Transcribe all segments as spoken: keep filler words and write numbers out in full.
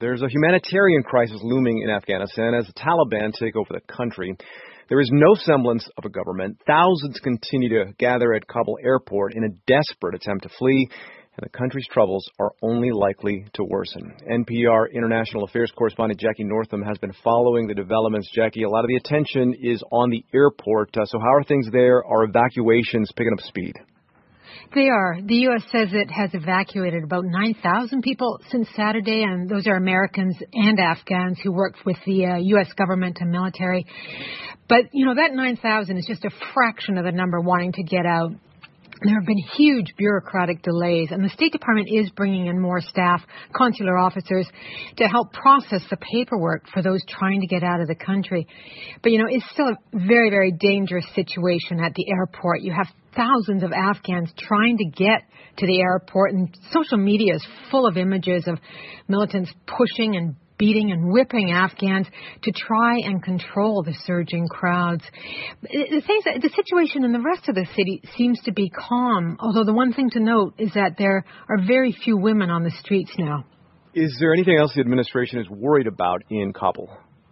There's a humanitarian crisis looming in Afghanistan as the Taliban take over the country. There is no semblance of a government. Thousands continue to gather at Kabul airport in a desperate attempt to flee, and the country's troubles are only likely to worsen. N P R International Affairs correspondent Jackie Northam has been following the developments. Jackie, a lot of the attention is on the airport. Uh, so how are things there? Are evacuations picking up speed? They are. The U S says it has evacuated about nine thousand people since Saturday, and those are Americans and Afghans who worked with the uh, U S government and military. But, you know, that nine thousand is just a fraction of the number wanting to get out. There have been huge bureaucratic delays, and the State Department is bringing in more staff, consular officers, to help process the paperwork for those trying to get out of the country. But, you know, it's still a very, very dangerous situation at the airport. You have thousands of Afghans trying to get to the airport, and social media is full of images of militants pushing and beating and whipping Afghans to try and control the surging crowds. The, things, the situation in the rest of the city seems to be calm, although the one thing to note is that there are very few women on the streets now. Is there anything else the administration is worried about in Kabul?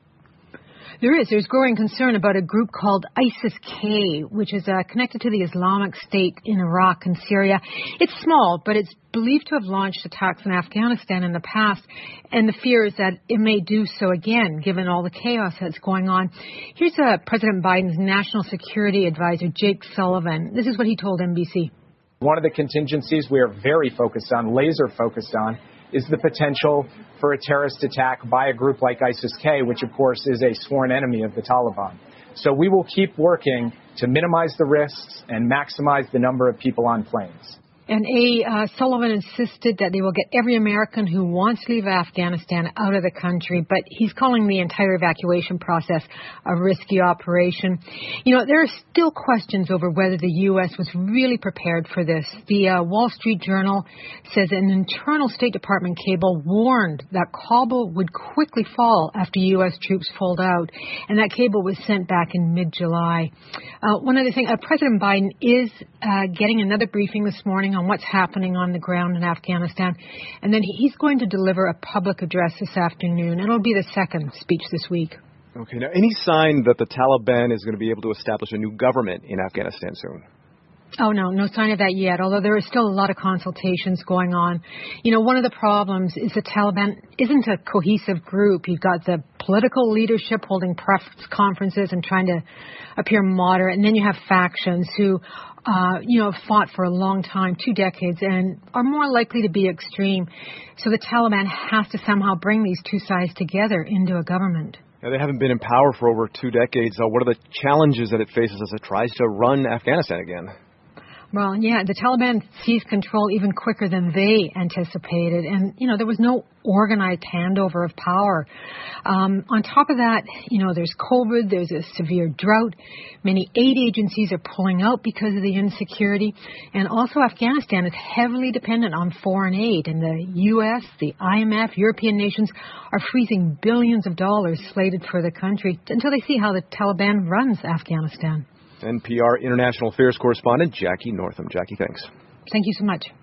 There is. There's growing concern about a group called ISIS-K, which is uh, connected to the Islamic State in Iraq and Syria. It's small, but it's believed to have launched attacks in Afghanistan in the past, and the fear is that it may do so again, given all the chaos that's going on. Here's uh, President Biden's National Security Advisor, Jake Sullivan. This is what he told N B C. One of the contingencies we are very focused on, laser focused on, is the potential for a terrorist attack by a group like ISIS-K, which, of course, is a sworn enemy of the Taliban. So we will keep working to minimize the risks and maximize the number of people on planes. And A. Uh, Sullivan insisted that they will get every American who wants to leave Afghanistan out of the country, but he's calling the entire evacuation process a risky operation. You know, there are still questions over whether the U S was really prepared for this. The uh, Wall Street Journal says an internal State Department cable warned that Kabul would quickly fall after U S troops pulled out, and that cable was sent back in mid-July. Uh, one other thing, uh, President Biden is uh, getting another briefing this morning on what's happening on the ground in Afghanistan. And then he's going to deliver a public address this afternoon. It'll be the second speech this week. Okay. Now, any sign that the Taliban is going to be able to establish a new government in Afghanistan soon? Oh, no, no sign of that yet, although there is still a lot of consultations going on. You know, one of the problems is the Taliban isn't a cohesive group. You've got the political leadership holding press conferences and trying to appear moderate, and then you have factions who Uh, you know, fought for a long time, two decades, and are more likely to be extreme. So the Taliban has to somehow bring these two sides together into a government. Now, they haven't been in power for over two decades. Uh, what are the challenges that it faces as it tries to run Afghanistan again? Well, yeah, the Taliban seized control even quicker than they anticipated. And, you know, there was no organized handover of power. Um, on top of that, you know, there's COVID, there's a severe drought. Many aid agencies are pulling out because of the insecurity. And also Afghanistan is heavily dependent on foreign aid. And the U S, the I M F, European nations are freezing billions of dollars slated for the country until they see how the Taliban runs Afghanistan. N P R International Affairs correspondent Jackie Northam. Jackie, thanks. Thank you so much.